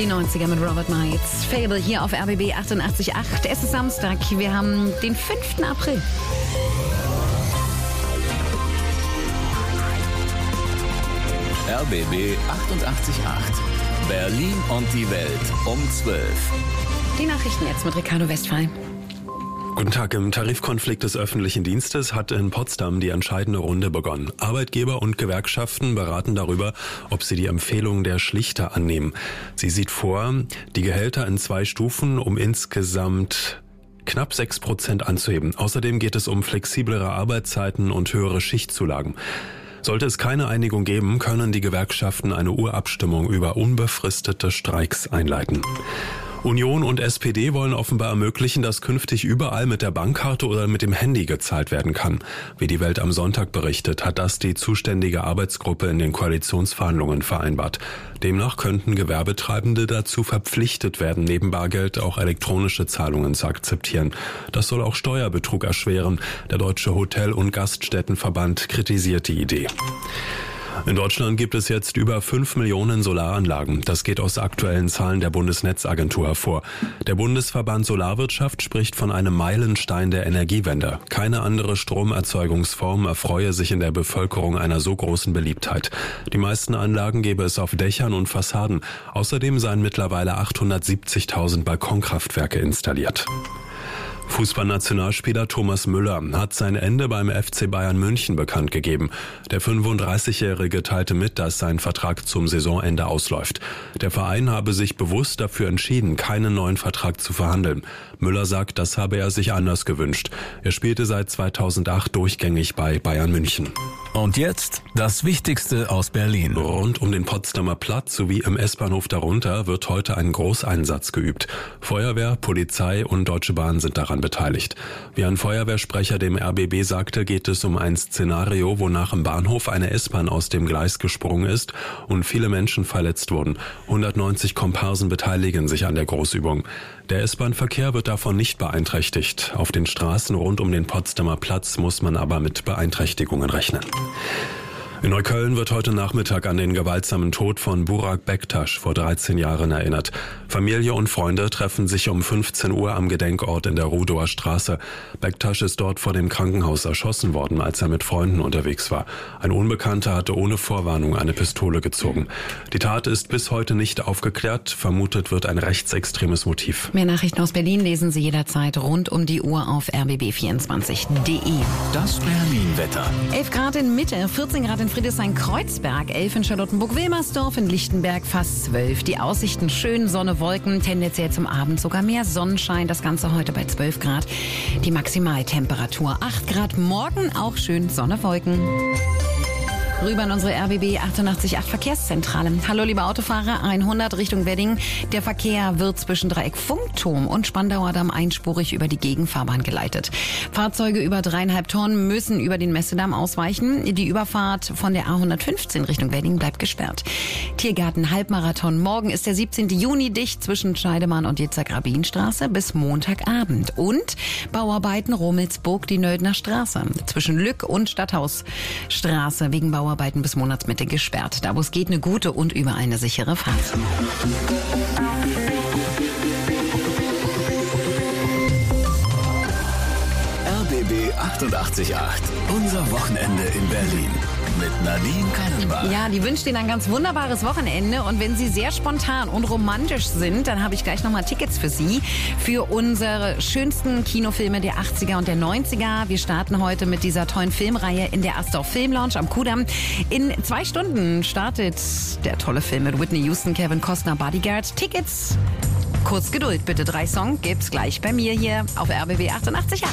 Die 90er mit Robert Miles. Fable hier auf RBB 88.8. Es ist Samstag. Wir haben den 5. April. RBB 88.8. Berlin und die Welt um 12. Die Nachrichten jetzt mit Ricardo Westphal. Guten Tag. Im Tarifkonflikt des öffentlichen Dienstes hat in Potsdam die entscheidende Runde begonnen. Arbeitgeber und Gewerkschaften beraten darüber, ob sie die Empfehlung der Schlichter annehmen. Sie sieht vor, die Gehälter in 2 Stufen um insgesamt knapp 6% anzuheben. Außerdem geht es um flexiblere Arbeitszeiten und höhere Schichtzulagen. Sollte es keine Einigung geben, können die Gewerkschaften eine Urabstimmung über unbefristete Streiks einleiten. Union und SPD wollen offenbar ermöglichen, dass künftig überall mit der Bankkarte oder mit dem Handy gezahlt werden kann. Wie die Welt am Sonntag berichtet, hat das die zuständige Arbeitsgruppe in den Koalitionsverhandlungen vereinbart. Demnach könnten Gewerbetreibende dazu verpflichtet werden, neben Bargeld auch elektronische Zahlungen zu akzeptieren. Das soll auch Steuerbetrug erschweren. Der Deutsche Hotel- und Gaststättenverband kritisiert die Idee. In Deutschland gibt es jetzt über 5 Millionen Solaranlagen. Das geht aus aktuellen Zahlen der Bundesnetzagentur hervor. Der Bundesverband Solarwirtschaft spricht von einem Meilenstein der Energiewende. Keine andere Stromerzeugungsform erfreue sich in der Bevölkerung einer so großen Beliebtheit. Die meisten Anlagen gäbe es auf Dächern und Fassaden. Außerdem seien mittlerweile 870.000 Balkonkraftwerke installiert. Fußballnationalspieler Thomas Müller hat sein Ende beim FC Bayern München bekannt gegeben. Der 35-Jährige teilte mit, dass sein Vertrag zum Saisonende ausläuft. Der Verein habe sich bewusst dafür entschieden, keinen neuen Vertrag zu verhandeln. Müller sagt, das habe er sich anders gewünscht. Er spielte seit 2008 durchgängig bei Bayern München. Und jetzt das Wichtigste aus Berlin. Rund um den Potsdamer Platz sowie im S-Bahnhof darunter wird heute ein Großeinsatz geübt. Feuerwehr, Polizei und Deutsche Bahn sind daran beteiligt. Wie ein Feuerwehrsprecher dem RBB sagte, geht es um ein Szenario, wonach im Bahnhof eine S-Bahn aus dem Gleis gesprungen ist und viele Menschen verletzt wurden. 190 Komparsen beteiligen sich an der Großübung. Der S-Bahn-Verkehr wird davon nicht beeinträchtigt. Auf den Straßen rund um den Potsdamer Platz muss man aber mit Beeinträchtigungen rechnen. In Neukölln wird heute Nachmittag an den gewaltsamen Tod von Burak Bektaş vor 13 Jahren erinnert. Familie und Freunde treffen sich um 15 Uhr am Gedenkort in der Rudower Straße. Bektaş ist dort vor dem Krankenhaus erschossen worden, als er mit Freunden unterwegs war. Ein Unbekannter hatte ohne Vorwarnung eine Pistole gezogen. Die Tat ist bis heute nicht aufgeklärt. Vermutet wird ein rechtsextremes Motiv. Mehr Nachrichten aus Berlin lesen Sie jederzeit rund um die Uhr auf rbb24.de. Das Berlin-Wetter. 11 Grad in Mitte, 14 Grad in Friedrichshain-Kreuzberg, 11 in Charlottenburg-Wilmersdorf, in Lichtenberg fast 12. Die Aussichten schön, Sonne, Wolken, tendenziell zum Abend sogar mehr Sonnenschein. Das Ganze heute bei 12 Grad. Die Maximaltemperatur 8 Grad. Morgen auch schön Sonne, Wolken. Rüber in unsere RBB 88.8 Verkehrszentrale. Hallo liebe Autofahrer, 100 Richtung Wedding. Der Verkehr wird zwischen Dreieck Funkturm und Spandauer Damm einspurig über die Gegenfahrbahn geleitet. Fahrzeuge über 3,5 Tonnen müssen über den Messedamm ausweichen. Die Überfahrt von der A115 Richtung Wedding bleibt gesperrt. Tiergarten Halbmarathon. Morgen ist der 17. Juni dicht zwischen Scheidemann und Jitzek-Rabin-Straße bis Montagabend. Und Bauarbeiten Rummelsburg, die Nöldner Straße. Zwischen Lück und Stadthausstraße wegen Bauarbeiten bis Monatsmitte gesperrt. Da wo es geht, eine gute und überall eine sichere Fahrt. RBB 88.8. Unser Wochenende in Berlin. Mit Nadine Kallenbach. Ja, die wünscht Ihnen ein ganz wunderbares Wochenende. Und wenn Sie sehr spontan und romantisch sind, dann habe ich gleich nochmal Tickets für Sie. Für unsere schönsten Kinofilme der 80er und der 90er. Wir starten heute mit dieser tollen Filmreihe in der Astor Film Lounge am Kudamm. In 2 Stunden startet der tolle Film mit Whitney Houston, Kevin Costner, Bodyguard. Tickets, kurz Geduld bitte. 3 Songs gibt's gleich bei mir hier auf RBB 88.8.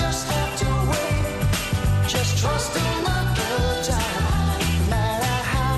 Trust in my good time, no matter how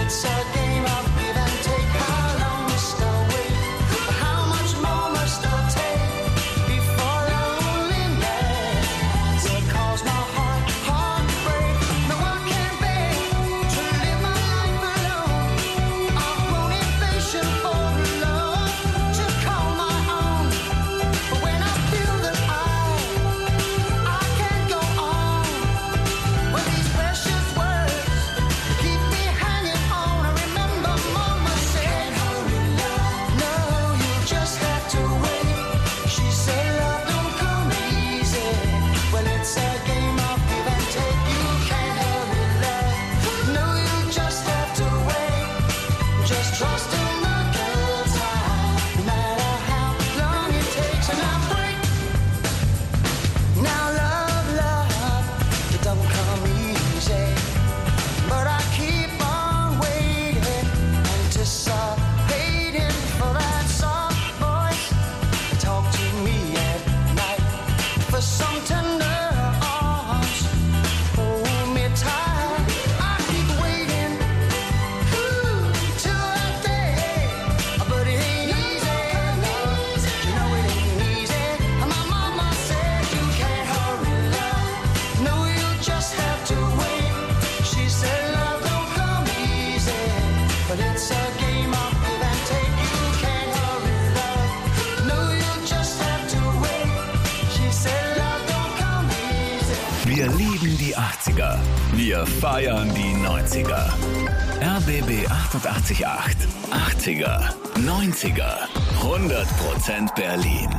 Wir lieben die 80er. Wir feiern die 90er. RBB 88.8. 80er, 90er, 100% Berlin.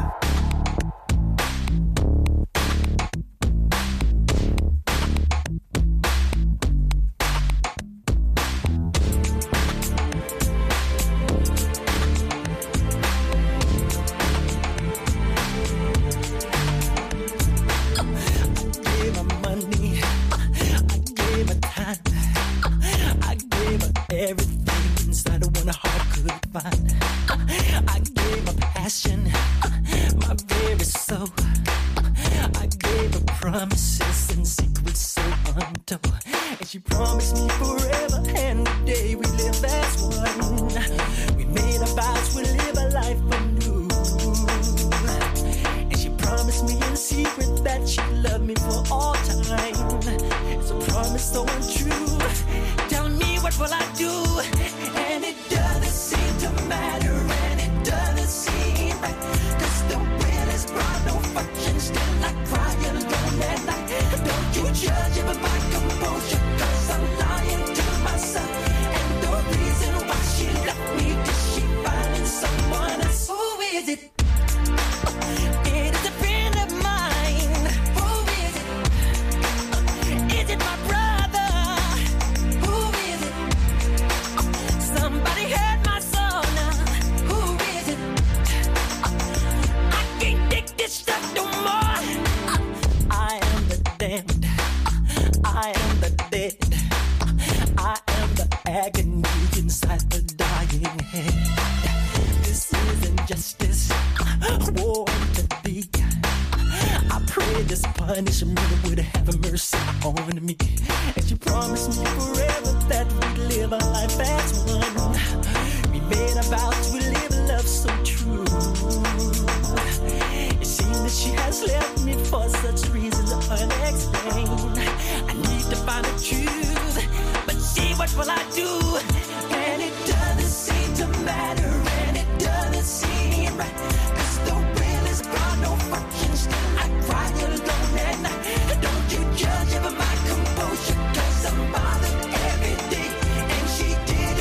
Did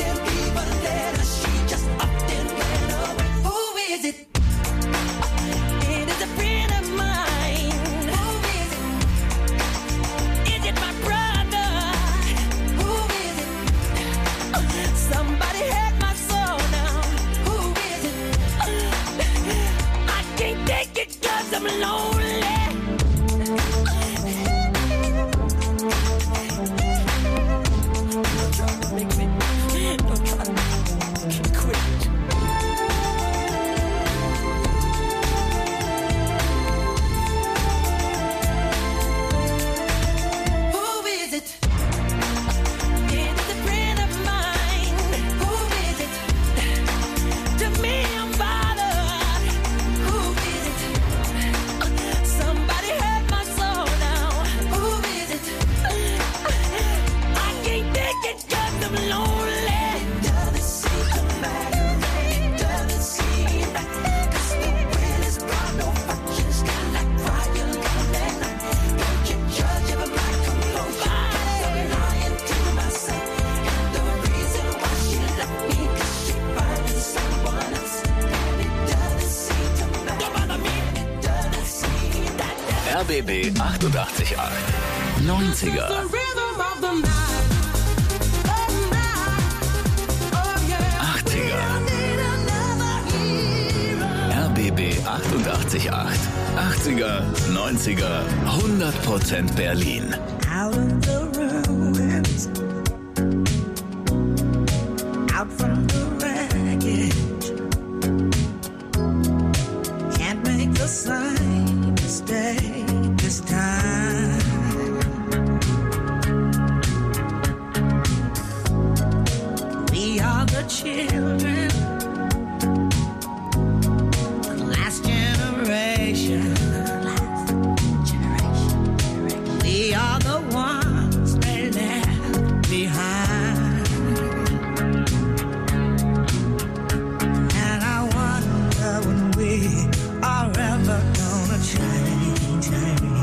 RBB 88.8. 90er. RBB 88.8. 80er, 90er, 100% Berlin. Out of the ruins, out from the wreckage, can't make the same mistake this time. We are the children, the last generation. We are the ones they left behind. And I wonder when we are ever gonna change.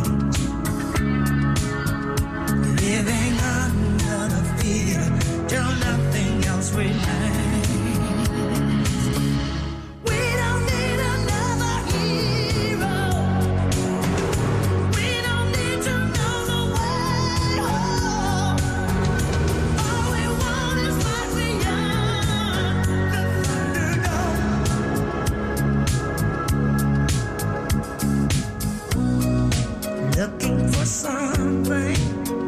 Living under the fear till nothing else remains. We don't need another hero. We don't need to know the way home. All we want is life beyond the Thunderdome. Looking for something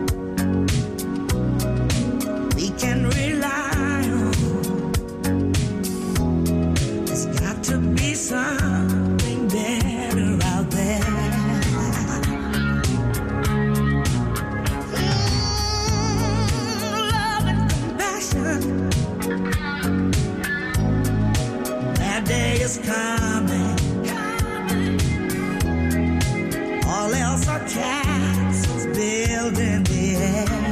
we can rely on. There's got to be something better out there. Love and compassion. That day is coming. All else are castles built in the air.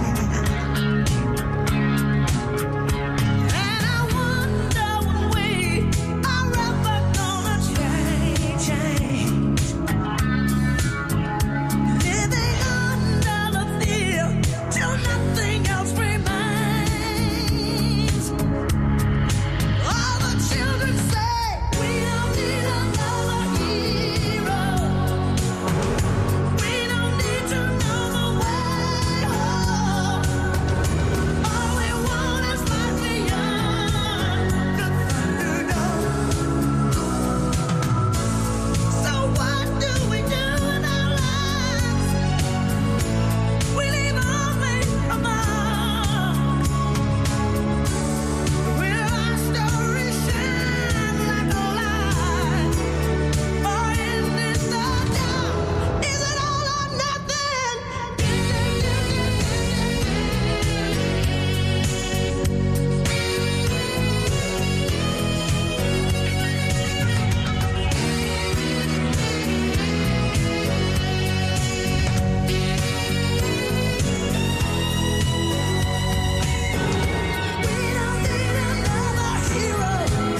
And I wonder when we are ever gonna change. Living under the fear till nothing else remains. All the children say we don't need another hero. We don't need to know the way home. All we want is life beyond the Thunderdome. So what do we do in our lives? We leave only a mark. Will our story shine like a light? Or end in the dark? Is it all or nothing? We don't need another hero.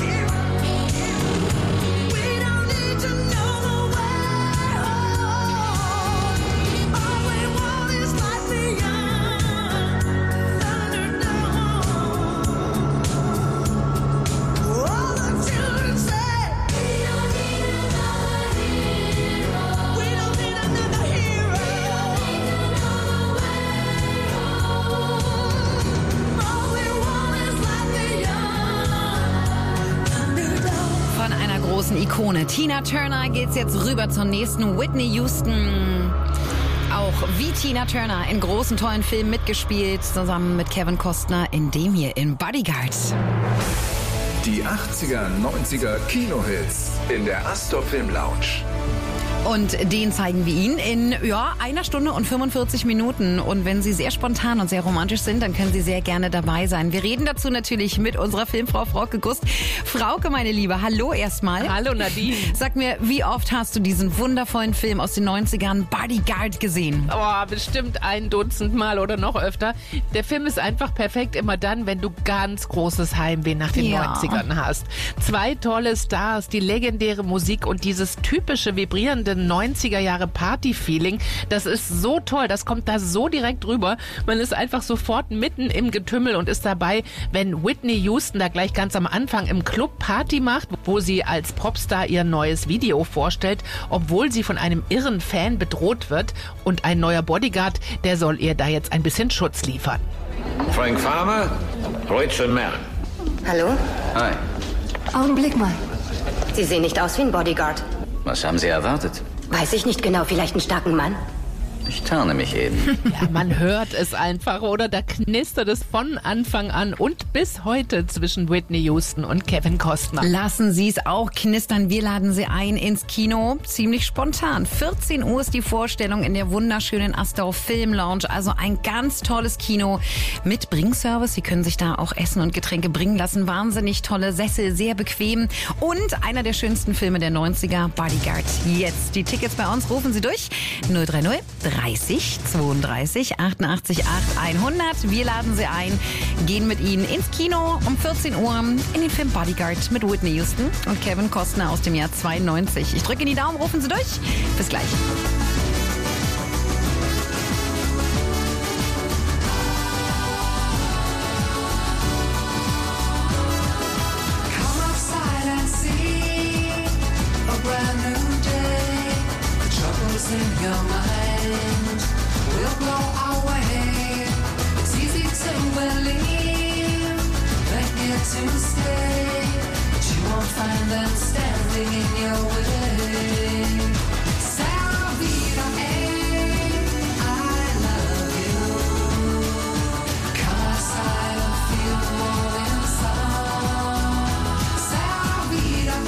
We don't need to know the way home. All we want is life beyond Thunderdome. All the children say we don't need another hero. We don't need another hero. All we want is life beyond Thunderdome. Von einer großen Ikone Tina Turner geht's jetzt rüber zur nächsten Whitney Houston. Auch wie Tina Turner in großen, tollen Filmen mitgespielt, zusammen mit Kevin Costner in dem hier in Bodyguard. Die 80er, 90er Kinohits in der Astor Film Lounge. Und den zeigen wir Ihnen in 1 Stunde und 45 Minuten. Und wenn Sie sehr spontan und sehr romantisch sind, dann können Sie sehr gerne dabei sein. Wir reden dazu natürlich mit unserer Filmfrau Frauke Gust. Frauke, meine Liebe, hallo erstmal. Hallo Nadine. Sag mir, wie oft hast du diesen wundervollen Film aus den 90ern Bodyguard gesehen? Oh, bestimmt 1 Dutzend Mal oder noch öfter. Der Film ist einfach perfekt immer dann, wenn du ganz großes Heimweh nach den 90ern hast. 2 tolle Stars, die legendäre Musik und dieses typische vibrierende abgedrehte 90er Jahre Party-Feeling. Das ist so toll, das kommt da so direkt rüber. Man ist einfach sofort mitten im Getümmel und ist dabei, wenn Whitney Houston da gleich ganz am Anfang im Club Party macht, wo sie als Popstar ihr neues Video vorstellt, obwohl sie von einem irren Fan bedroht wird. Und ein neuer Bodyguard, der soll ihr da jetzt ein bisschen Schutz liefern. Frank Farmer, Rachel Mann. Hallo? Hi. Augenblick mal. Sie sehen nicht aus wie ein Bodyguard. Was haben Sie erwartet? Weiß ich nicht genau, vielleicht einen starken Mann? Ich tarne mich eben. Ja, man hört es einfach, oder? Da knistert es von Anfang an und bis heute zwischen Whitney Houston und Kevin Costner. Lassen Sie es auch knistern. Wir laden Sie ein ins Kino. Ziemlich spontan. 14 Uhr ist die Vorstellung in der wunderschönen Astor Film Lounge. Also ein ganz tolles Kino mit Bringservice. Sie können sich da auch Essen und Getränke bringen lassen. Wahnsinnig tolle Sessel, sehr bequem. Und einer der schönsten Filme der 90er, Bodyguard. Jetzt die Tickets bei uns. Rufen Sie durch. 030 30 32 88 8 100. Wir laden Sie ein, gehen mit Ihnen ins Kino um 14 Uhr in den Film Bodyguard mit Whitney Houston und Kevin Costner aus dem Jahr 92. Ich drücke in die Daumen, rufen Sie durch. Bis gleich. Come outside and see a brand new day. The troubles in your mind will blow away. It's easy to believe they're here to stay, but you won't find them standing in your way. Sarah Vida, I love you. Come outside and feel the morning sun. Sarah Vida,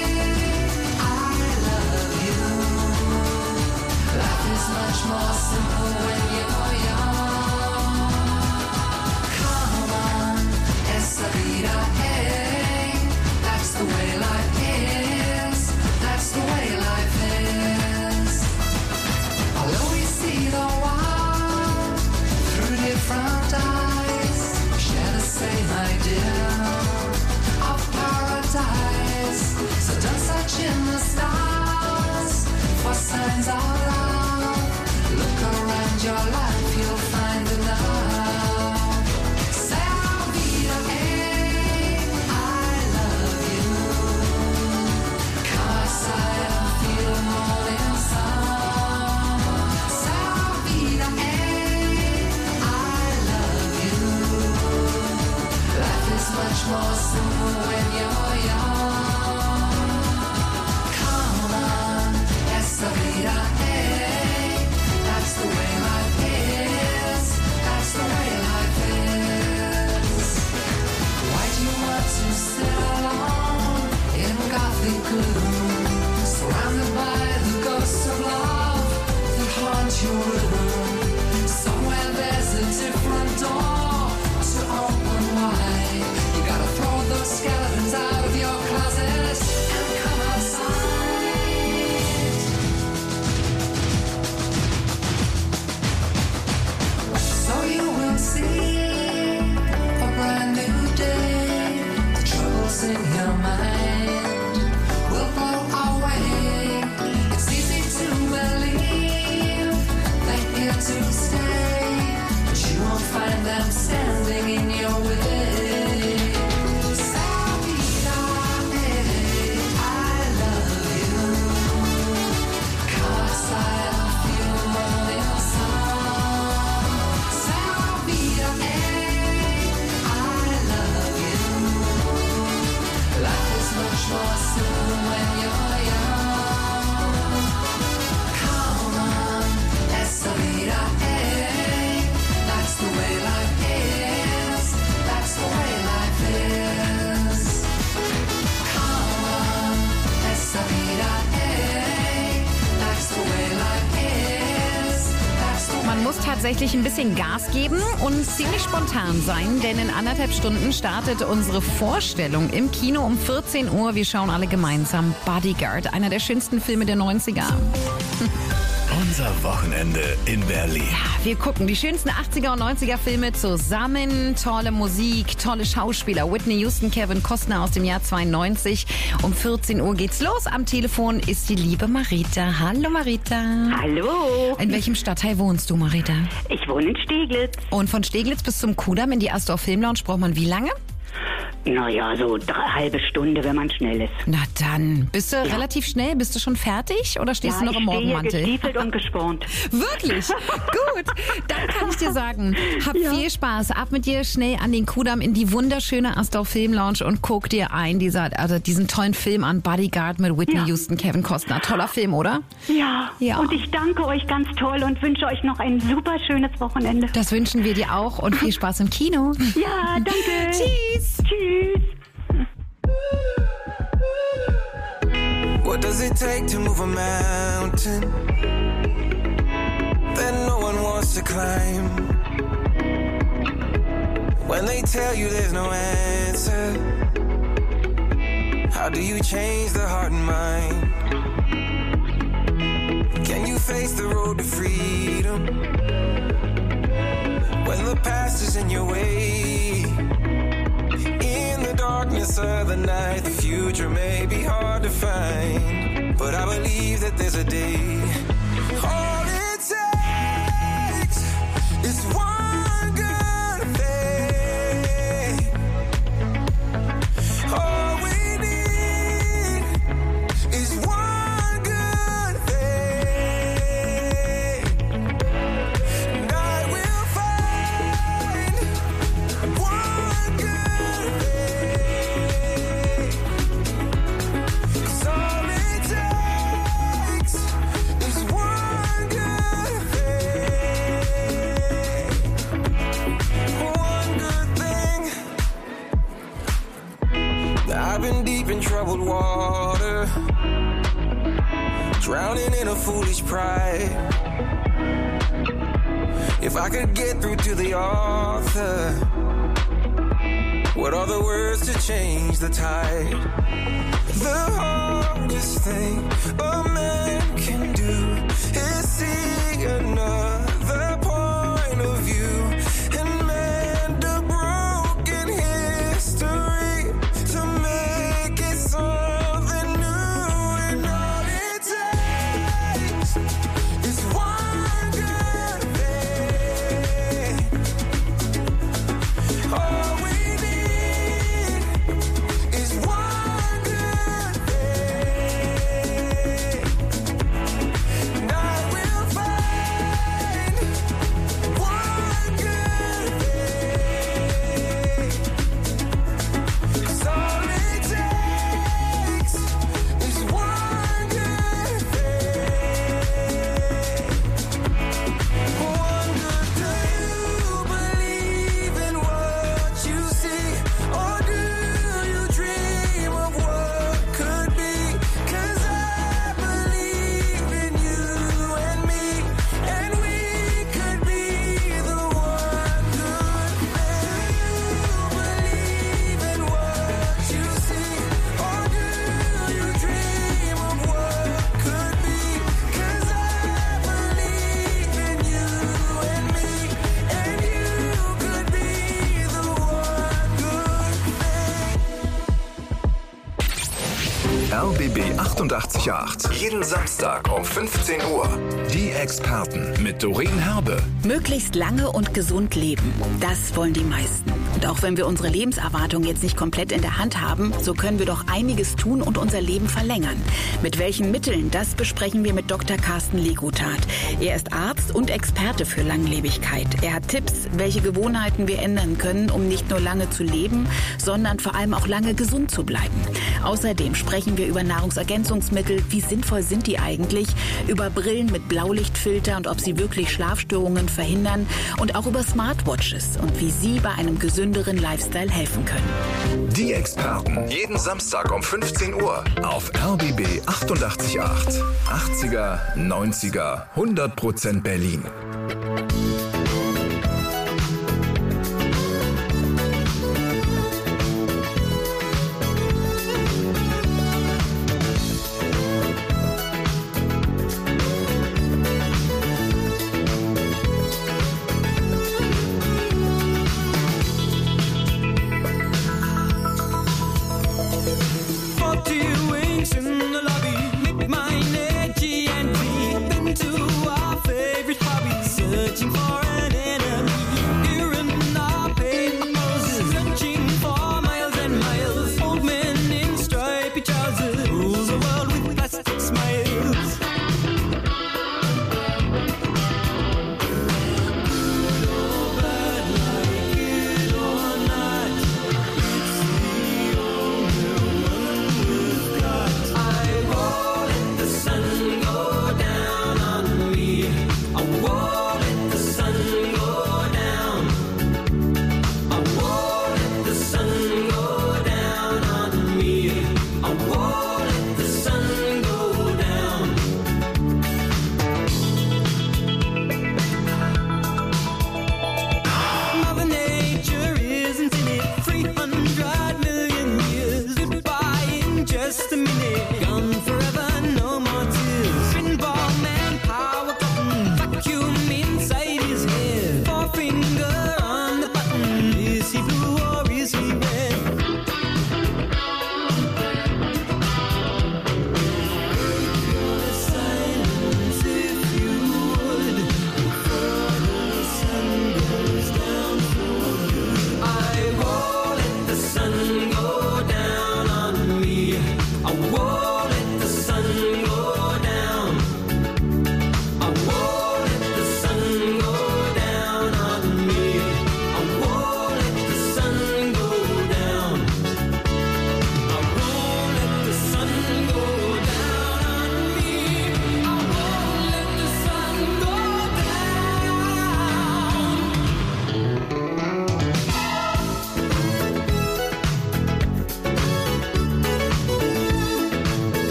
I love you. Life is much more simple when you're young. Come on, esa vida, hey. That's the way life is. That's the way life is. Although we see the world through different eyes, we share the same idea of paradise. So don't search in the stars for signs of love. Look around your life, you'll find enough. Sarah Vida, I love you. Come outside and feel the morning sun. Sarah Vida, I love you. Life is much more simple when you're young. Come on, esa vida, that's the way life is. That's the way life is. Why do you want to sit alone in gothic gloom, surrounded by the ghosts of love that haunt your room? Somewhere there's a different door to open wide. You gotta throw those skeletons out of your closet and come outside. So you will see a brand new day. The troubles in your mind will blow away. It's easy to believe they're here to stay, but you won't find them standing in your way. Sarah Vida, I love you. Come outside and feel the morning sun. Sarah Vida, I love you. Life is much more simple when you're young. Come on, esa vida, that's the way life is. That's the way life is. Come on, esa vida, that's the way life is. That's the way. Man muss tatsächlich ein bisschen Gas geben und ziemlich spontan sein, denn in 1,5 Stunden startet unsere Vorstellung im Kino um 14 Uhr. Wir schauen alle gemeinsam Bodyguard, einer der schönsten Filme der 90er. Unser Wochenende in Berlin. Wir gucken die schönsten 80er und 90er Filme zusammen. Tolle Musik, tolle Schauspieler. Whitney Houston, Kevin Costner aus dem Jahr 92. Um 14 Uhr geht's los. Am Telefon ist die liebe Marita. Hallo Marita. Hallo. In welchem Stadtteil wohnst du, Marita? Ich wohne in Steglitz. Und von Steglitz bis zum Kudamm in die Astor Film Lounge braucht man wie lange? Naja, so eine halbe Stunde, wenn man schnell ist. Na dann, bist du relativ schnell? Bist du schon fertig oder stehst du noch im Morgenmantel? Ich stehe gestiefelt und gespornt. Wirklich? Gut. Dann kann ich dir sagen, hab viel Spaß. Ab mit dir schnell an den Kudamm in die wunderschöne Astor Film Lounge und guck dir diesen tollen Film an, Bodyguard mit Whitney Houston, Kevin Costner. Toller Film, oder? Ja. Und ich danke euch ganz toll und wünsche euch noch ein super schönes Wochenende. Das wünschen wir dir auch und viel Spaß im Kino. Ja, danke. Tschüss. Tschüss. What does it take to move a mountain that no one wants to climb? When they tell you there's no answer, how do you change the heart and mind? Can you face the road to freedom when the past is in your way? In the darkness of the night, the future may be hard to find, but I believe that there's a day. All it takes is one good thing. All we need is one good thing. And I will find one good thing. 'Cause all it takes is one good thing. One good thing. I've been deep in troubled water, drowning in a foolish pride. If I could get through to the author, what are the words to change the tide? The hardest thing a man can do is see another point of view and mend a broken history to make it something new. And all it takes is one good thing. All we need is one good thing. And I will find one good thing. 'Cause all it takes is one good thing. One good thing. Do you believe in what you see, or do you dream of what could be? 'Cause I believe in you and me, and we could be the one good thing. Do you believe in what you see, or do you dream of what could be? 'Cause I believe in you and me, and you could be the one good thing. RBB 88.8. Jeden Samstag um 15 Uhr. Die Experten mit Doreen Herbe. Möglichst lange und gesund leben, das wollen die meisten. Und auch wenn wir unsere Lebenserwartung jetzt nicht komplett in der Hand haben, so können wir doch einiges tun und unser Leben verlängern. Mit welchen Mitteln, das besprechen wir mit Dr. Carsten Legutat. Er ist Arzt und Experte für Langlebigkeit. Er hat Tipps, welche Gewohnheiten wir ändern können, um nicht nur lange zu leben, sondern vor allem auch lange gesund zu bleiben. Außerdem sprechen wir über Nahrungsergänzungsmittel, wie sinnvoll sind die eigentlich, über Brillen mit Blaulichtfilter und ob sie wirklich Schlafstörungen verhindern und auch über Smartwatches und wie sie bei einem gesünderen Lifestyle helfen können. Die Experten. Jeden Samstag um 15 Uhr auf RBB 88.8. 80er, 90er, 100% Berlin.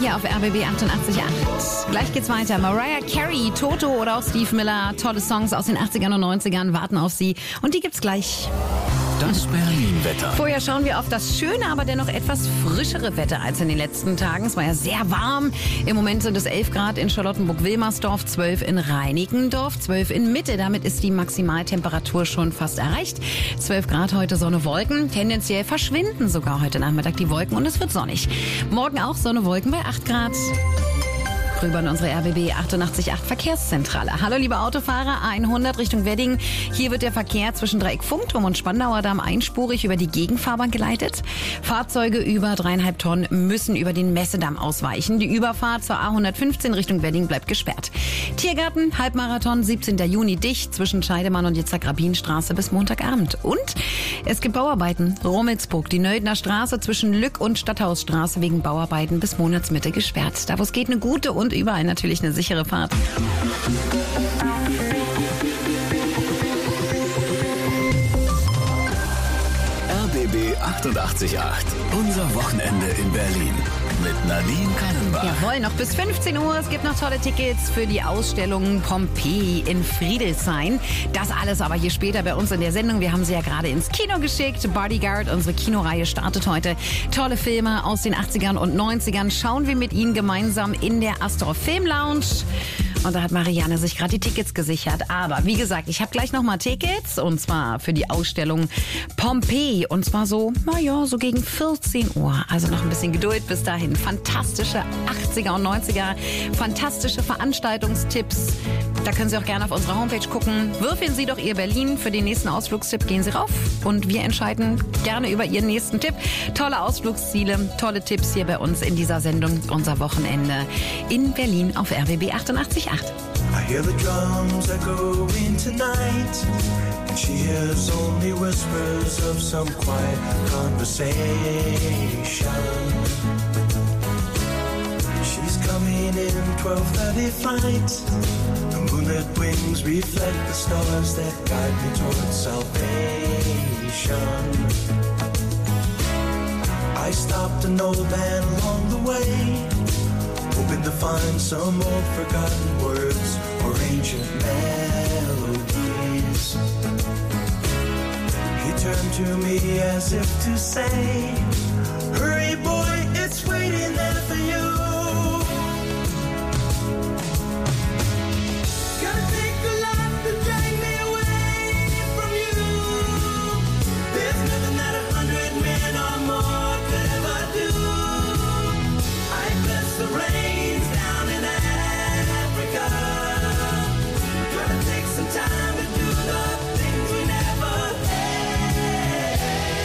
hier auf RBB 88.8. Gleich geht's weiter. Mariah Carey, Toto oder auch Steve Miller. Tolle Songs aus den 80ern und 90ern warten auf Sie. Und die gibt's gleich. Das Berlin-Wetter. Vorher schauen wir auf das schöne, aber dennoch etwas frischere Wetter als in den letzten Tagen. Es war ja sehr warm. Im Moment sind es 11 Grad in Charlottenburg-Wilmersdorf, 12 in Reinickendorf, 12 in Mitte. Damit ist die Maximaltemperatur schon fast erreicht. 12 Grad heute, Sonne, Wolken. Tendenziell verschwinden sogar heute Nachmittag die Wolken und es wird sonnig. Morgen auch Sonne, Wolken bei 8 Grad. Rüber in unsere RBB 88.8 Verkehrszentrale. Hallo liebe Autofahrer, A100 Richtung Wedding. Hier wird der Verkehr zwischen Dreieck Funkturm und Spandauer Damm einspurig über die Gegenfahrbahn geleitet. Fahrzeuge über 3,5 Tonnen müssen über den Messedamm ausweichen. Die Überfahrt zur A115 Richtung Wedding bleibt gesperrt. Tiergarten, Halbmarathon, 17. Juni dicht zwischen Scheidemann und Jitzak-Rabin-Straße bis Montagabend. Und es gibt Bauarbeiten. Rummelsburg, die Nöldner Straße zwischen Lück und Stadthausstraße wegen Bauarbeiten bis Monatsmitte gesperrt. Da wo es geht, eine gute und überall natürlich eine sichere Fahrt. RBB 88.8. Unser Wochenende in Berlin. Mit Nadine Kannenbach. Jawohl, noch bis 15 Uhr. Es gibt noch tolle Tickets für die Ausstellung Pompeji in Friedrichshain. Das alles aber hier später bei uns in der Sendung. Wir haben sie ja gerade ins Kino geschickt. Bodyguard, unsere Kinoreihe startet heute. Tolle Filme aus den 80ern und 90ern. Schauen wir mit Ihnen gemeinsam in der Astor Film Lounge. Und da hat Marianne sich gerade die Tickets gesichert. Aber wie gesagt, ich habe gleich nochmal Tickets. Und zwar für die Ausstellung Pompeji. Und zwar so, so gegen 14 Uhr. Also noch ein bisschen Geduld bis dahin. Fantastische 80er und 90er. Fantastische Veranstaltungstipps. Da können Sie auch gerne auf unserer Homepage gucken. Würfeln Sie doch Ihr Berlin für den nächsten Ausflugstipp. Gehen Sie rauf. Und wir entscheiden gerne über Ihren nächsten Tipp. Tolle Ausflugsziele, tolle Tipps hier bei uns in dieser Sendung. Unser Wochenende in Berlin auf RBB 88.8. I hear the drums echoing tonight, and she hears only whispers of some quiet conversation. She's coming in 12:30 flight. The moonlit wings reflect the stars that guide me towards salvation. I stopped an old man along the way, hoping to find some old forgotten words or ancient melodies. He turned to me as if to say, hurry boy, it's waiting there for you. Gonna take a lot to drag me away from you. There's nothing that 100 men or more could ever do. I bless the rains down in Africa. Gonna take some time to do the things we never had.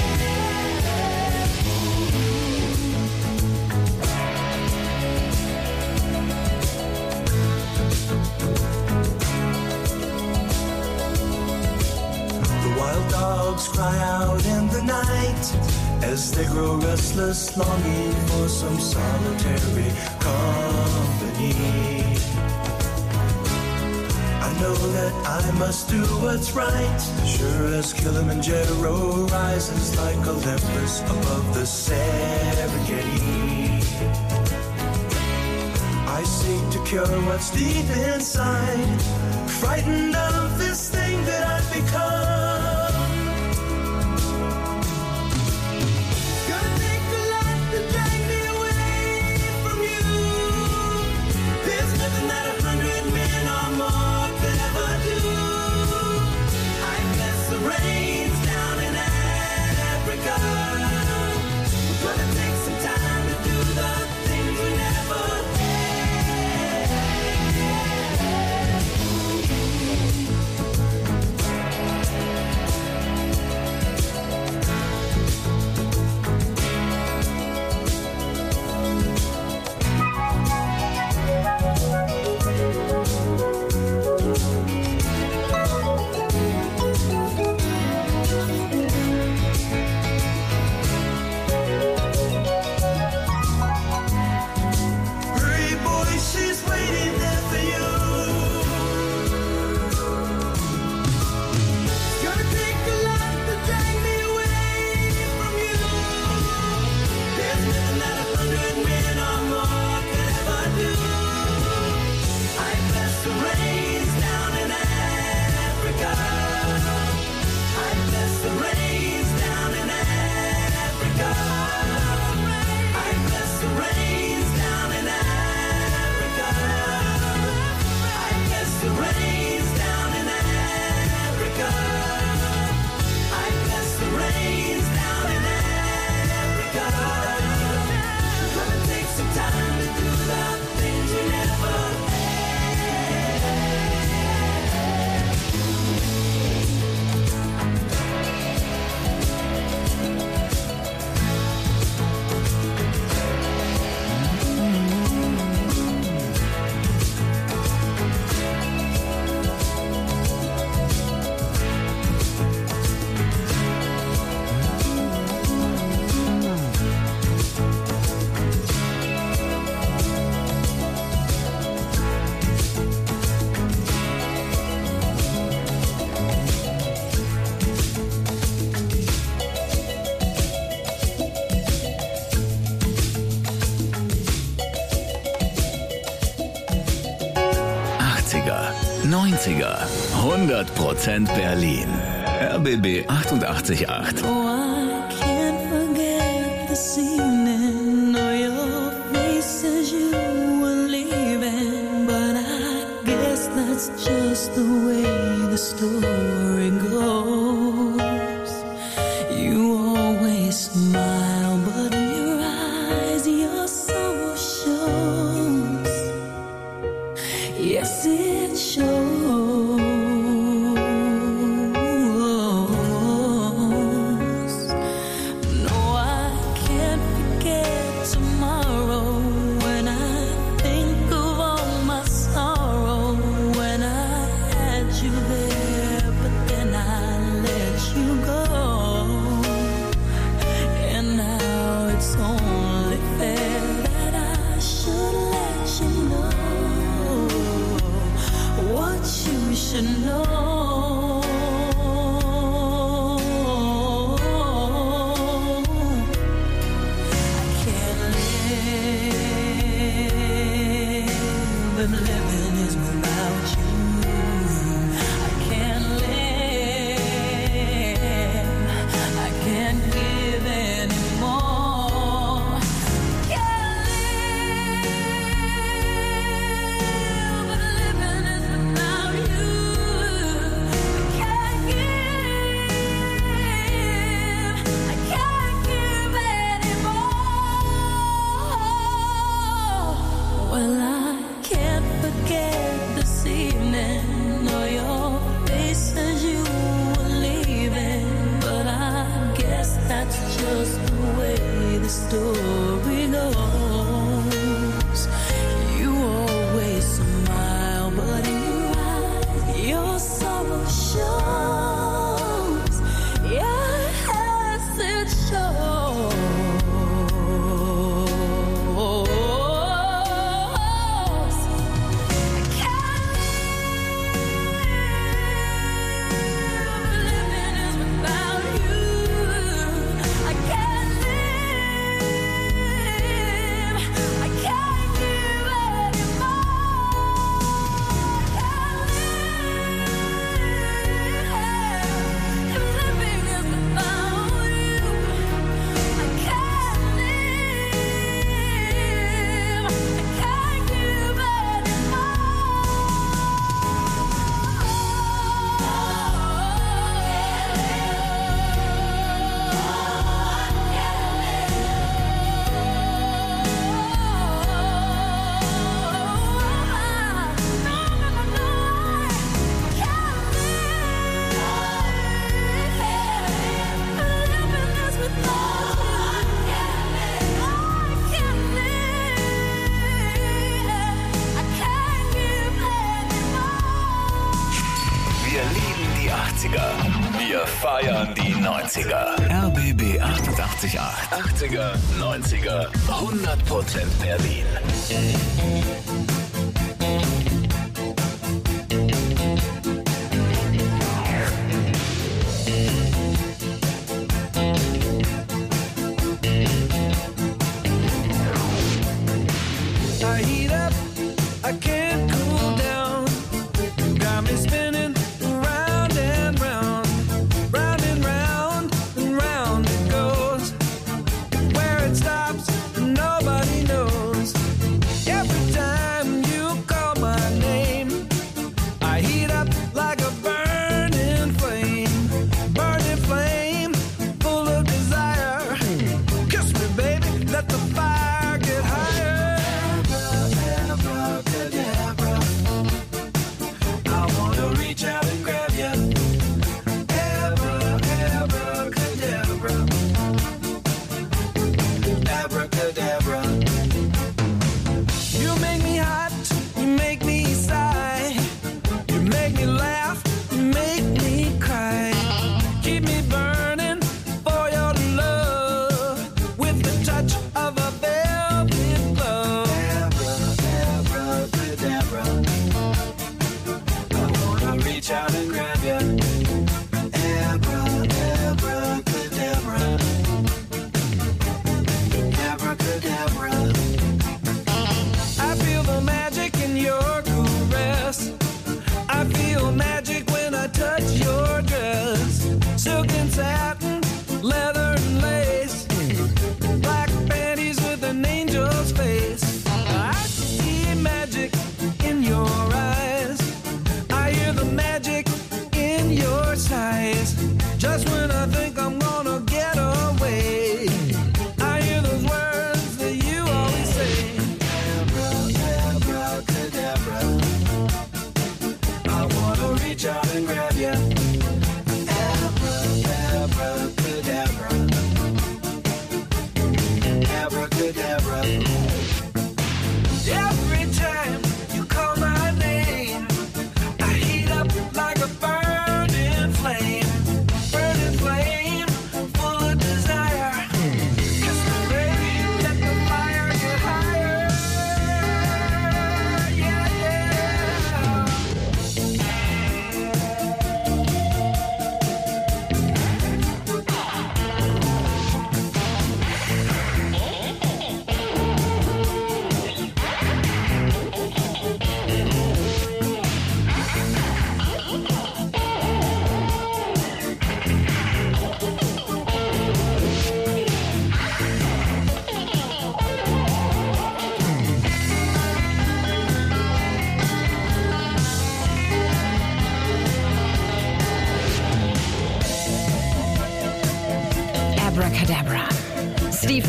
The wild dogs cry out in the night as they grow restless, longing for some solitary company. I know that I must do what's right, sure as Kilimanjaro rises like Olympus above the Serengeti. I seek to cure what's deep inside, frightened of this thing that I've become. Gonna take a lot to drag me away from you. There's nothing that 100 men or more could ever do. I bless the rains down in Africa. We're gonna take some time to do the things we never had. 80er, 90er, 100% Berlin. RBB 88.8. Oh, I can't forget this evening or your face as you were leaving, but I guess that's just the way the story goes. You always smile, but in your eyes your sorrow shows. Yes, it shows. Wir feiern die 90er. RBB 88.8. 80er, 90er, 100% Berlin. I heat up, I can't cool down. Got me spinning round and round, round and round and round it goes. Where it stops, nobody knows. Every time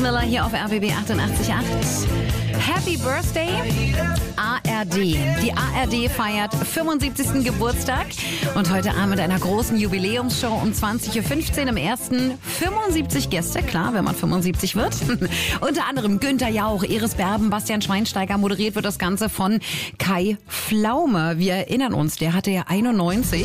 Miller hier auf RBB 88.8. Happy Birthday, ARD. Die ARD feiert 75. Geburtstag und heute Abend mit einer großen Jubiläumsshow um 20.15 Uhr im ersten 75 Gäste. Klar, wenn man 75 wird. Unter anderem Günther Jauch, Iris Berben, Bastian Schweinsteiger. Moderiert wird das Ganze von Kai Pflaume. Wir erinnern uns, der hatte ja 91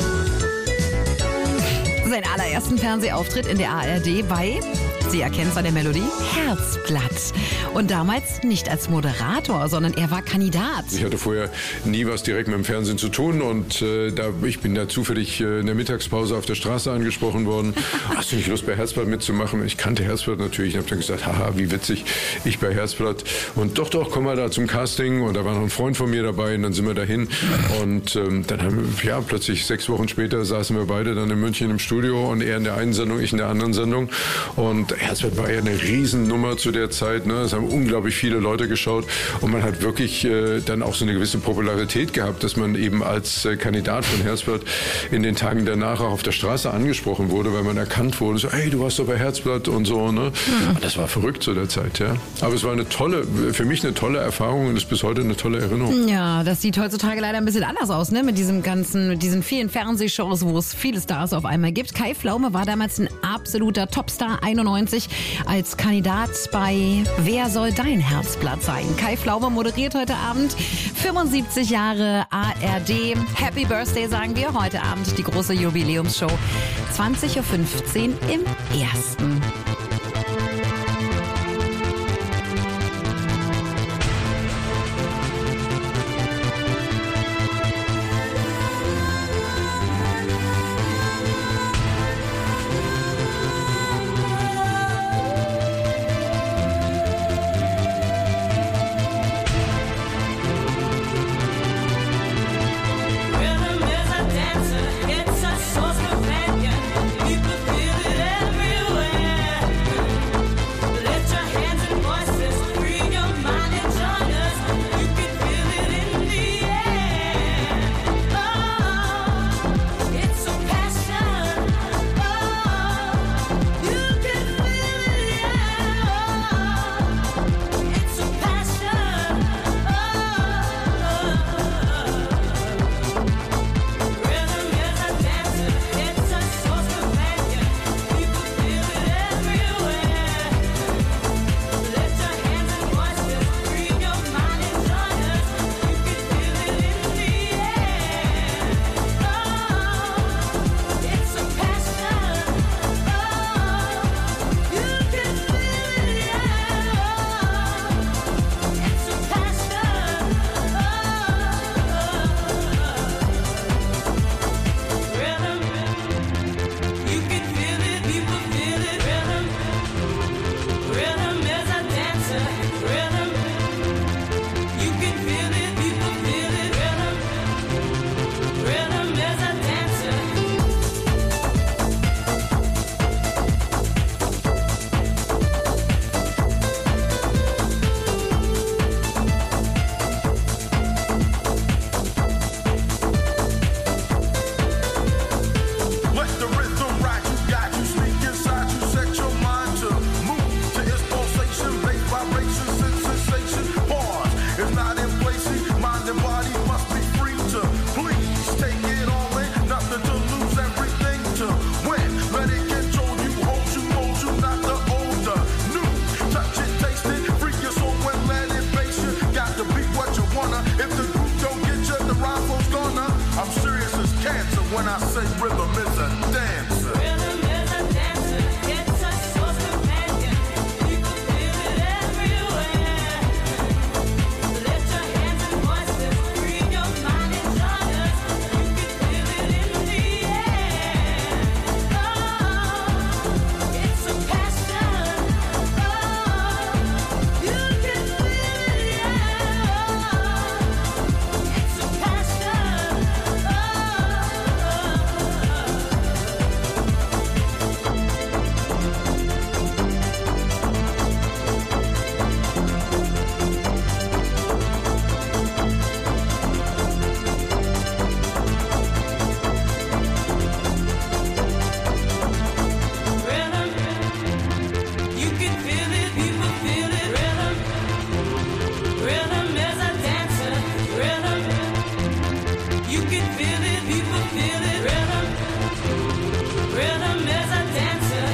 seinen allerersten Fernsehauftritt in der ARD bei, Sie erkennen es an der Melodie, Herzblatt. Und damals nicht als Moderator, sondern er war Kandidat. Ich hatte vorher nie was direkt mit dem Fernsehen zu tun und ich bin da zufällig in der Mittagspause auf der Straße angesprochen worden. Hast du nicht Lust, bei Herzblatt mitzumachen? Ich kannte Herzblatt natürlich und habe dann gesagt, haha, wie witzig, ich bei Herzblatt. Und doch, komm mal da zum Casting. Und da war noch ein Freund von mir dabei und dann sind wir dahin. Und dann haben wir, plötzlich 6 Wochen später saßen wir beide dann in München im Studio und er in der einen Sendung, ich in der anderen Sendung. Und Herzblatt war ja eine Riesennummer zu der Zeit. Ne? Es haben unglaublich viele Leute geschaut und man hat wirklich dann auch so eine gewisse Popularität gehabt, dass man eben als Kandidat von Herzblatt in den Tagen danach auch auf der Straße angesprochen wurde, weil man erkannt wurde, so, hey, du warst doch bei Herzblatt und so. Ne? Und das war verrückt zu der Zeit, ja. Aber es war für mich eine tolle Erfahrung und ist bis heute eine tolle Erinnerung. Ja, das sieht heutzutage leider ein bisschen anders aus, ne? Mit diesen vielen Fernsehshows, wo es viele Stars auf einmal gibt. Kai Pflaume war damals ein absoluter Topstar, 91, als Kandidat bei Wer soll dein Herzblatt sein? Kai Pflaume moderiert heute Abend 75 Jahre ARD. Happy Birthday sagen wir heute Abend, die große Jubiläumsshow 20.15 Uhr im Ersten. You can feel it, people feel it. Rhythm is a dancer.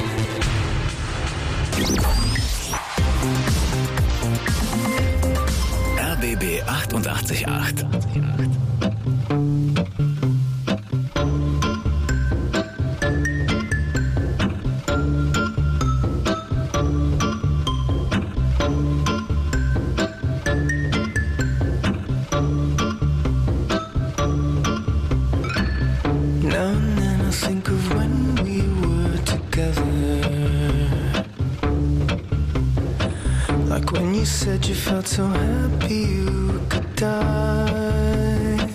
RBB 88.8. Now and then I think of when we were together. Like when you said you felt so happy you could die.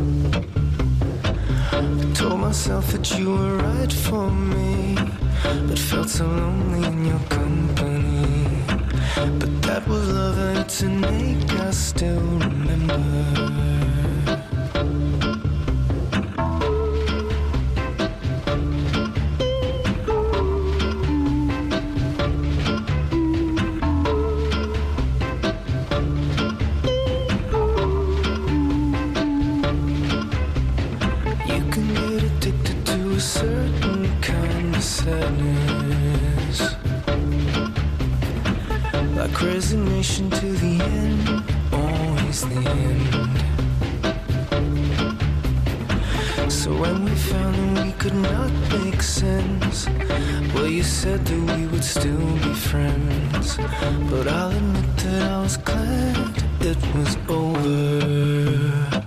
I told myself that you were right for me, but felt so lonely in your company. But that was love and it's an ache I still remember. Like resignation to the end, always the end. So when we found that we could not make sense, well, you said that we would still be friends. But I'll admit that I was glad it was over.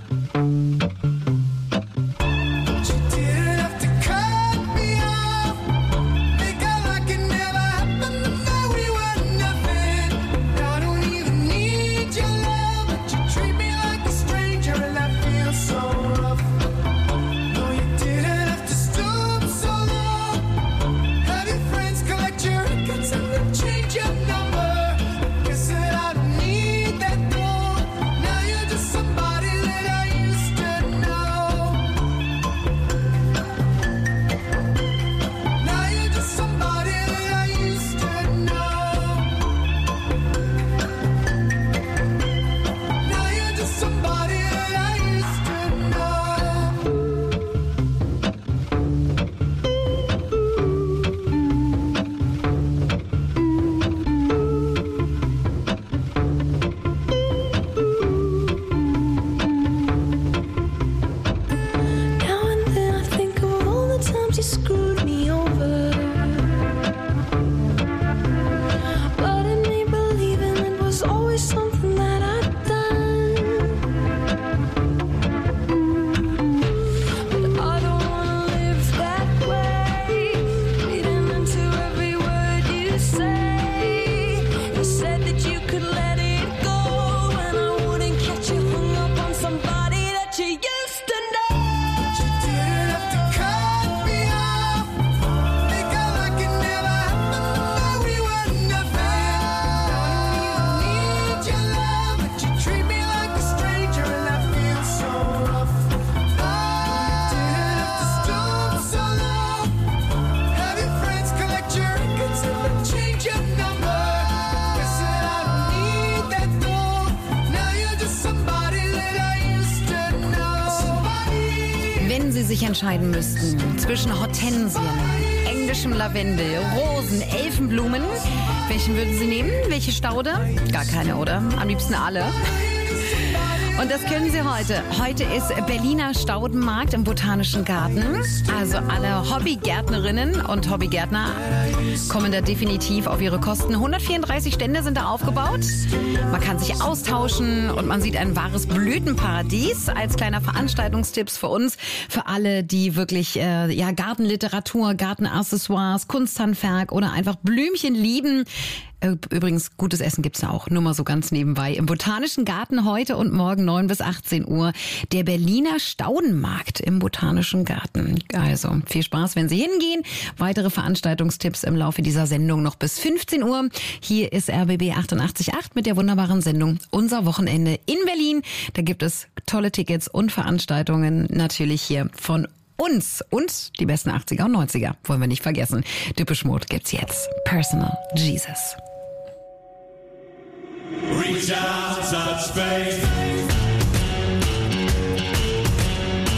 Sich entscheiden müssten zwischen Hortensien, englischem Lavendel, Rosen, Elfenblumen. Welchen würden Sie nehmen? Welche Staude? Gar keine, oder? Am liebsten alle. Und das können Sie heute. Heute ist Berliner Staudenmarkt im Botanischen Garten. Also alle Hobbygärtnerinnen und Hobbygärtner kommen da definitiv auf ihre Kosten. 134 Stände sind da aufgebaut. Man kann sich austauschen und man sieht ein wahres Blütenparadies. Als kleiner Veranstaltungstipps für uns, für alle, die wirklich Gartenliteratur, Gartenaccessoires, Kunsthandwerk oder einfach Blümchen lieben. Übrigens, gutes Essen gibt's da auch, nur mal so ganz nebenbei. Im Botanischen Garten heute und morgen 9 bis 18 Uhr der Berliner Staudenmarkt im Botanischen Garten. Also viel Spaß, wenn Sie hingehen. Weitere Veranstaltungstipps im Laufe dieser Sendung noch bis 15 Uhr. Hier ist RBB 88.8 mit der wunderbaren Sendung Unser Wochenende in Berlin. Da gibt es tolle Tickets und Veranstaltungen natürlich hier von uns und die besten 80er und 90er. Wollen wir nicht vergessen. Depeche Mode gibt's jetzt. Personal Jesus. Reach out, touch faith.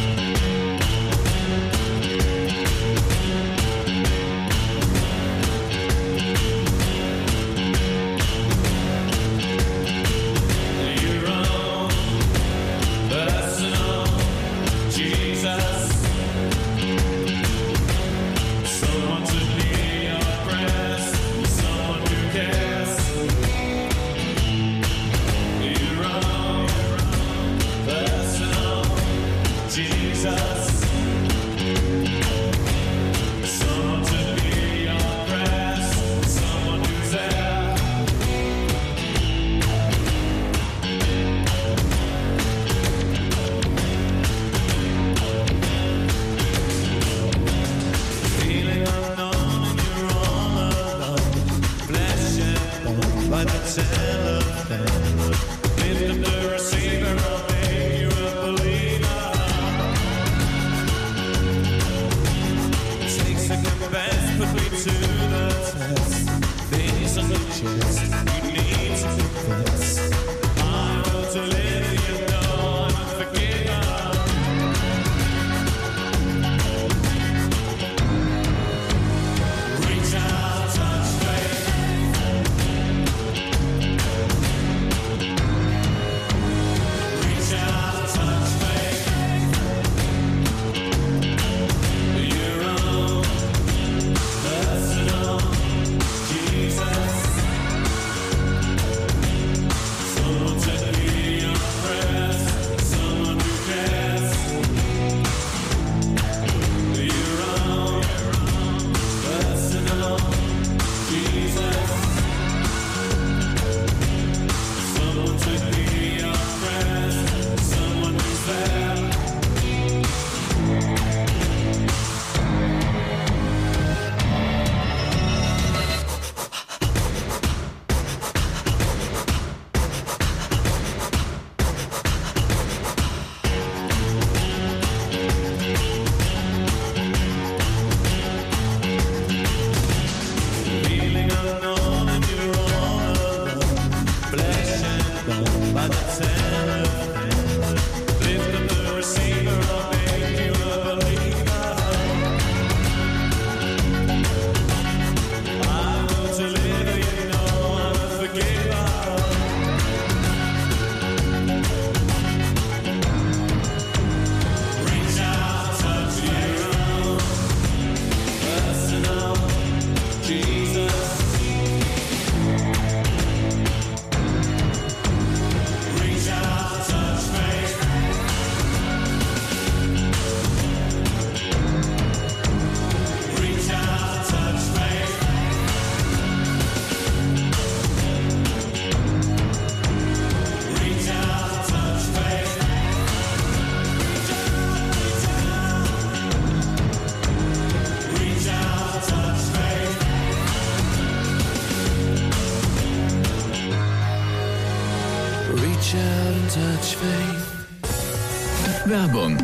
Werbung.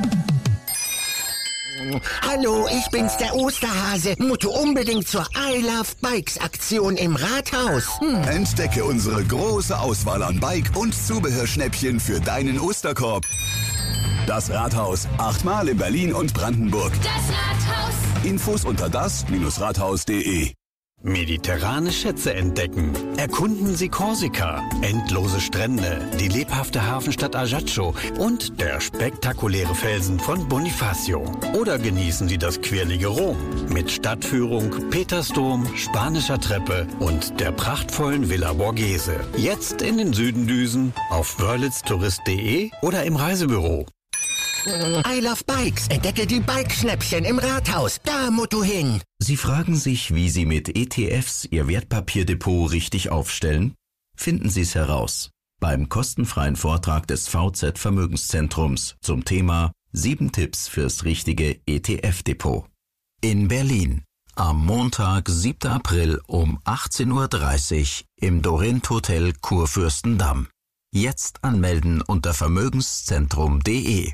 Hallo, ich bin's, der Osterhase. Musst du unbedingt zur I Love Bikes Aktion im Rathaus. Entdecke unsere große Auswahl an Bike- und Zubehörschnäppchen für deinen Osterkorb. Das Rathaus. 8-mal in Berlin und Brandenburg. Das Rathaus. Infos unter das-rathaus.de. Mediterrane Schätze entdecken. Erkunden Sie Korsika, endlose Strände, die lebhafte Hafenstadt Ajaccio und der spektakuläre Felsen von Bonifacio. Oder genießen Sie das quirlige Rom mit Stadtführung, Petersdom, spanischer Treppe und der prachtvollen Villa Borghese. Jetzt in den Süden düsen, auf wörlitztourist.de oder im Reisebüro. I Love Bikes. Entdecke die Bikeschnäppchen im Rathaus. Da musst du hin. Sie fragen sich, wie Sie mit ETFs Ihr Wertpapierdepot richtig aufstellen? Finden Sie es heraus beim kostenfreien Vortrag des VZ Vermögenszentrums zum Thema 7 Tipps fürs richtige ETF-Depot. In Berlin. Am Montag, 7. April um 18:30 Uhr im Dorint Hotel Kurfürstendamm. Jetzt anmelden unter vermögenszentrum.de.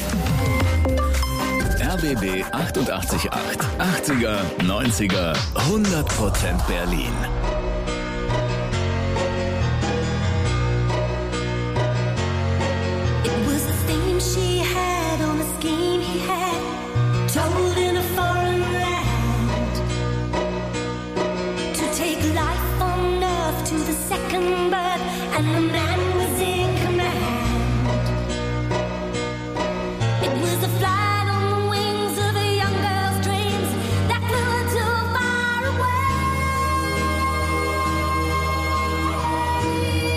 RBB 88.8. 80er, 90er, 100% Berlin. It was a theme she had on a scheme he had, told in a foreign land, to take life on earth to the second birth, and the man was in command. It was a flight on the wings of a young girl's dreams that flew too far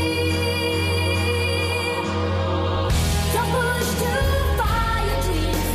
away. Don't push too far your dreams.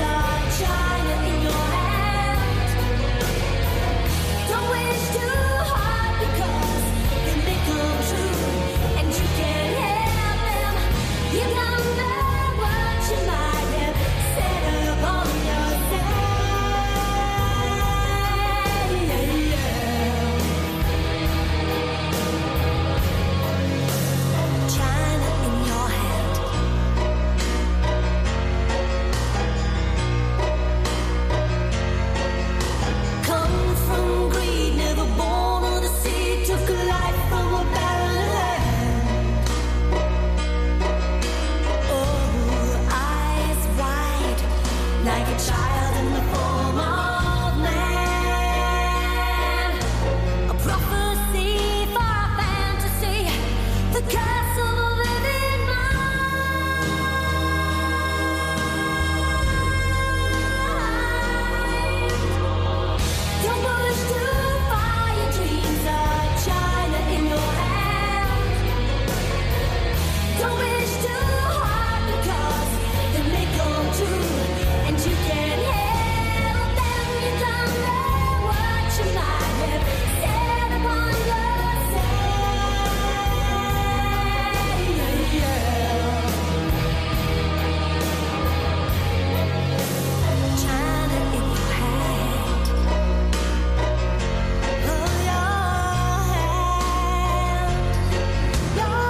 like a child in the form of man. A prophecy for a fantasy, the curse of a living mind. Don't push too far, your dreams are China in your hand. Don't wish too hard because they may come true, and you can't help them. You don't know what you might have said upon yourself. China in your hand. Oh, your hand. Your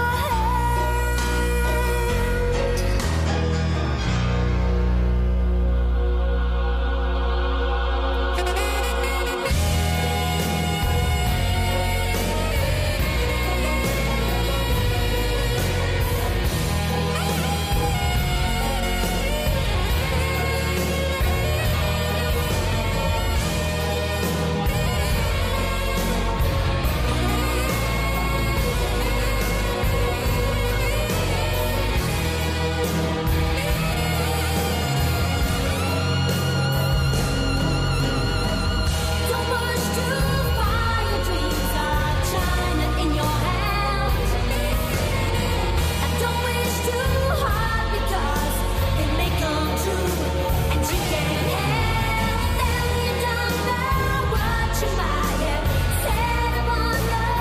Don't push too far, your dreams are China in your hand. And don't wish too hard because they may come true, and you can't help them. You don't know what you might have said upon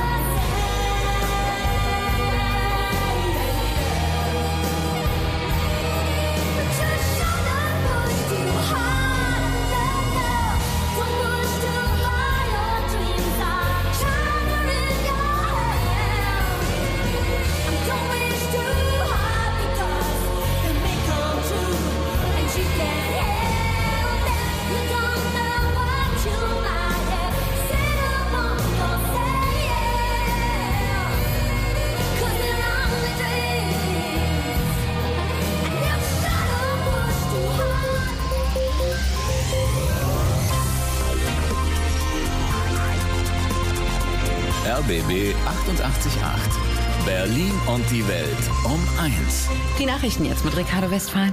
yourself. But just shut up, push too hard. Don't push too far, your dreams are China in your hand. And don't wish too hard because they may come true, and you can't help them. You don't know what you might have said upon yourself. 'Cause they're only dreams, and you shut up, push too hard. RBB 88.8. Berlin und die Welt um 1. Die Nachrichten jetzt mit Ricardo Westphal.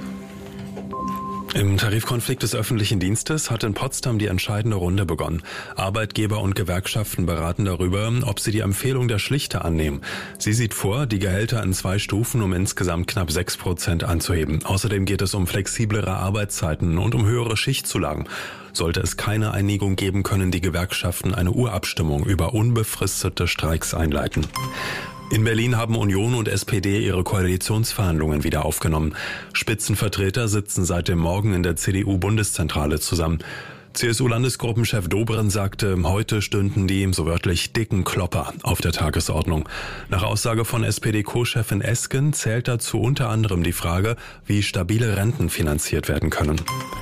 Im Tarifkonflikt des öffentlichen Dienstes hat in Potsdam die entscheidende Runde begonnen. Arbeitgeber und Gewerkschaften beraten darüber, ob sie die Empfehlung der Schlichter annehmen. Sie sieht vor, die Gehälter in 2 Stufen um insgesamt knapp 6% anzuheben. Außerdem geht es um flexiblere Arbeitszeiten und um höhere Schichtzulagen. Sollte es keine Einigung geben, können die Gewerkschaften eine Urabstimmung über unbefristete Streiks einleiten. In Berlin haben Union und SPD ihre Koalitionsverhandlungen wieder aufgenommen. Spitzenvertreter sitzen seit dem Morgen in der CDU-Bundeszentrale zusammen. CSU-Landesgruppenchef Dobrindt sagte, heute stünden die, so wörtlich, dicken Klopper auf der Tagesordnung. Nach Aussage von SPD-Co-Chefin Esken zählt dazu unter anderem die Frage, wie stabile Renten finanziert werden können.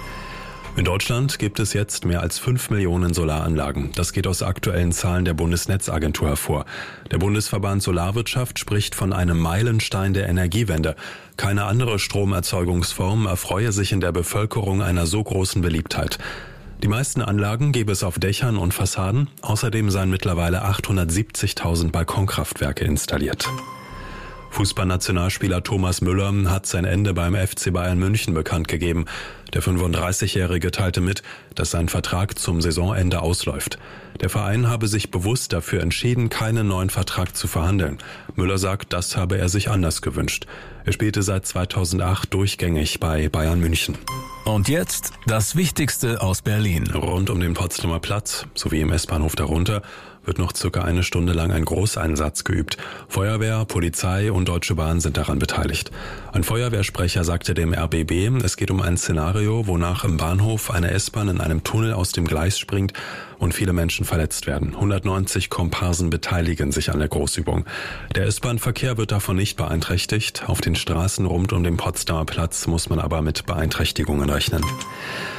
In Deutschland gibt es jetzt mehr als 5 Millionen Solaranlagen. Das geht aus aktuellen Zahlen der Bundesnetzagentur hervor. Der Bundesverband Solarwirtschaft spricht von einem Meilenstein der Energiewende. Keine andere Stromerzeugungsform erfreue sich in der Bevölkerung einer so großen Beliebtheit. Die meisten Anlagen gäbe es auf Dächern und Fassaden. Außerdem seien mittlerweile 870.000 Balkonkraftwerke installiert. Fußballnationalspieler Thomas Müller hat sein Ende beim FC Bayern München bekannt gegeben. Der 35-Jährige teilte mit, dass sein Vertrag zum Saisonende ausläuft. Der Verein habe sich bewusst dafür entschieden, keinen neuen Vertrag zu verhandeln. Müller sagt, das habe er sich anders gewünscht. Er spielte seit 2008 durchgängig bei Bayern München. Und jetzt das Wichtigste aus Berlin. Rund um den Potsdamer Platz sowie im S-Bahnhof darunter wird noch circa 1 Stunde lang ein Großeinsatz geübt. Feuerwehr, Polizei und Deutsche Bahn sind daran beteiligt. Ein Feuerwehrsprecher sagte dem RBB, es geht um ein Szenario, wonach im Bahnhof eine S-Bahn in einem Tunnel aus dem Gleis springt und viele Menschen verletzt werden. 190 Komparsen beteiligen sich an der Großübung. Der S-Bahn-Verkehr wird davon nicht beeinträchtigt. Auf den Straßen rund um den Potsdamer Platz muss man aber mit Beeinträchtigungen rechnen.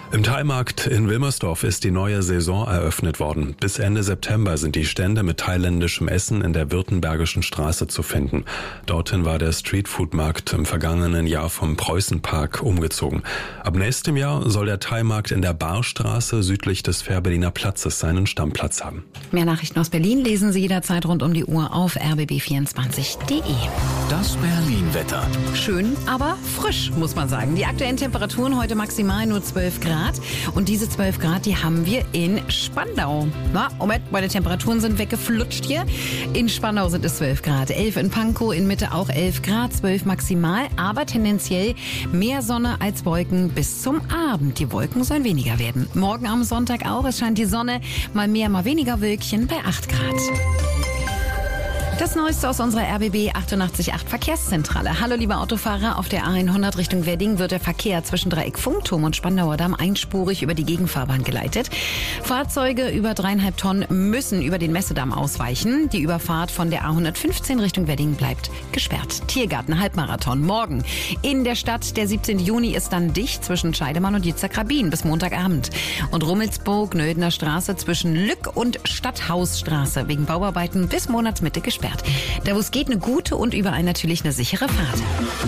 Im Thai-Markt in Wilmersdorf ist die neue Saison eröffnet worden. Bis Ende September sind die Stände mit thailändischem Essen in der Württembergischen Straße zu finden. Dorthin war der Streetfood-Markt im vergangenen Jahr vom Preußenpark umgezogen. Ab nächstem Jahr soll der Thai-Markt in der Barstraße südlich des Fährberliner Platzes seinen Stammplatz haben. Mehr Nachrichten aus Berlin lesen Sie jederzeit rund um die Uhr auf rbb24.de. Das Berlin-Wetter. Schön, aber frisch, muss man sagen. Die aktuellen Temperaturen heute maximal nur 12 Grad. Und diese 12 Grad, die haben wir in Spandau. Na, Moment, meine Temperaturen sind weggeflutscht hier. In Spandau sind es 12 Grad. 11 in Pankow, in Mitte auch 11 Grad, 12 maximal. Aber tendenziell mehr Sonne als Wolken bis zum Abend. Die Wolken sollen weniger werden. Morgen am Sonntag auch. Es scheint die Sonne. Mal mehr, mal weniger Wölkchen bei 8 Grad. Das Neueste aus unserer RBB 88.8 Verkehrszentrale. Hallo liebe Autofahrer, auf der A100 Richtung Wedding wird der Verkehr zwischen Dreieck Funkturm und Spandauer Damm einspurig über die Gegenfahrbahn geleitet. Fahrzeuge über 3,5 Tonnen müssen über den Messedamm ausweichen. Die Überfahrt von der A115 Richtung Wedding bleibt gesperrt. Tiergarten Halbmarathon morgen in der Stadt. Der 17. Juni ist dann dicht zwischen Scheidemann und Jitzerkrabin bis Montagabend. Und Rummelsburg, Nöldner Straße zwischen Lück und Stadthausstraße wegen Bauarbeiten bis Monatsmitte gesperrt. Da wo es geht, eine gute und überall natürlich eine sichere Fahrt.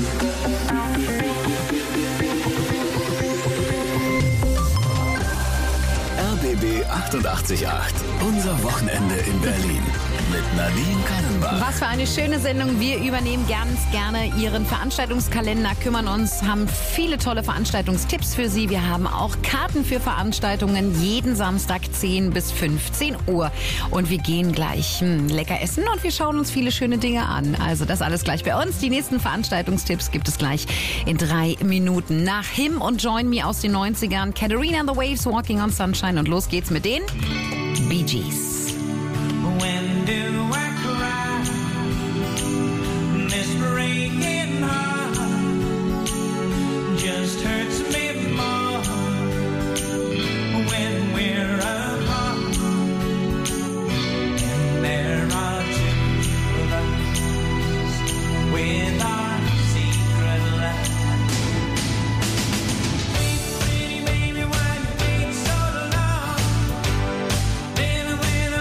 RBB 88.8. Unser Wochenende in Berlin. Mit Nadine Kannenbach. Was für eine schöne Sendung. Wir übernehmen ganz gerne Ihren Veranstaltungskalender, kümmern uns, haben viele tolle Veranstaltungstipps für Sie. Wir haben auch Karten für Veranstaltungen jeden Samstag 10 bis 15 Uhr. Und wir gehen gleich lecker essen und wir schauen uns viele schöne Dinge an. Also das alles gleich bei uns. Die nächsten Veranstaltungstipps gibt es gleich in 3 Minuten. Nach Him und Join Me aus den 90ern, Katharina and the Waves, Walking on Sunshine. Und los geht's mit den Bee Gees. When do I cry? This breaking heart just hurts me more when we're apart. And there are two of us with our secret life. Pretty baby, why you take so long? Living with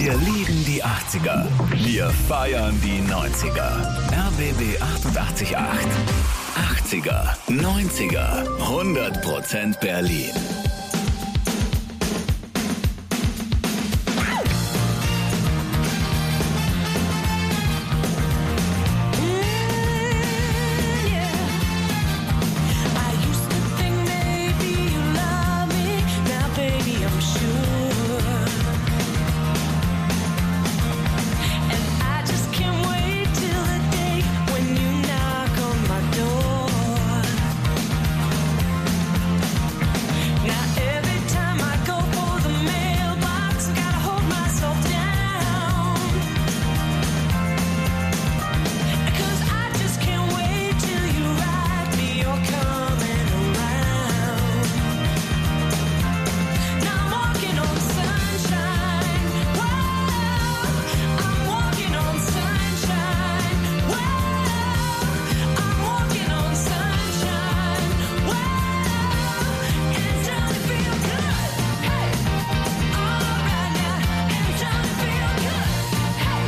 Wir lieben die 80er. Wir feiern die 90er. RBB 88.8. 80er, 90er, 100% Berlin.